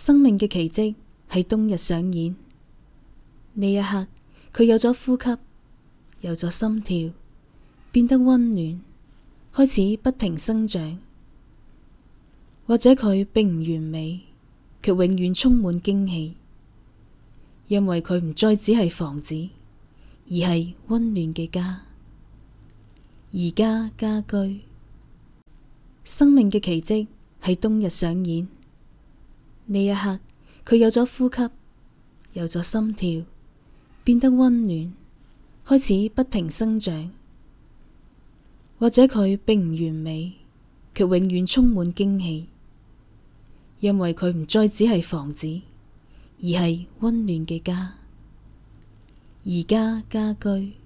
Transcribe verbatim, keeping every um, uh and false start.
生命嘅奇蹟喺冬日上演。呢一刻，佢有咗呼吸，有咗心跳，變得溫暖，開始不停生長。或者佢並唔完美，卻永遠充滿驚喜，因為佢唔再只係房子，而係溫暖嘅家。宜家家居，生命嘅奇蹟喺冬日上演。呢一刻，佢有咗呼吸，有咗心跳，變得溫暖，開始不停生長。或者佢並唔完美，卻永遠充滿驚喜，因為佢唔再只係房子，而係溫暖嘅家。宜家家居。